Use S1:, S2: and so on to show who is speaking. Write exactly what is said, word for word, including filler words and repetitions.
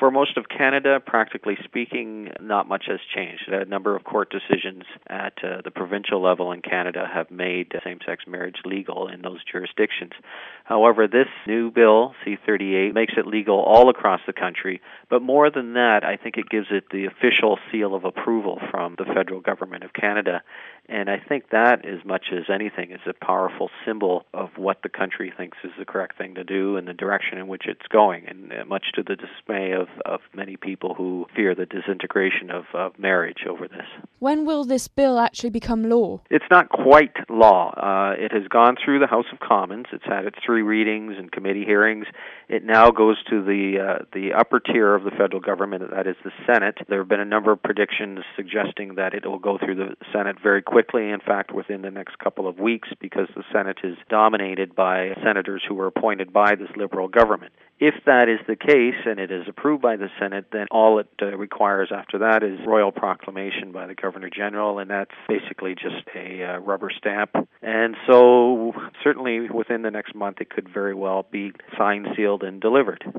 S1: For most of Canada, practically speaking, not much has changed. A number of court decisions at uh, the provincial level in Canada have made same-sex marriage legal in those jurisdictions. However, this new bill, C thirty-eight, makes it legal all across the country, but more than that, I think it gives it the official seal of approval from the federal government of Canada. And I think that, as much as anything, is a powerful symbol of what the country thinks is the correct thing to do and the direction in which it's going, and uh, much to the dismay of, of many people who fear the disintegration of, of marriage over this.
S2: When will this bill actually become law?
S1: It's not quite law. Uh, it has gone through the House of Commons. It's had its three readings and committee hearings. It now goes to the uh, the upper tier of the federal government, that is the Senate. There have been a number of predictions suggesting that it will go through the Senate very quickly, in fact, within the next couple of weeks, because the Senate is dominated by senators who were appointed by this Liberal government. If that is the case and it is approved by the Senate, then all it uh, requires after that is royal proclamation by the Governor General, and that's basically just a uh, rubber stamp. And so certainly within the next month it could very well be signed, sealed, and delivered.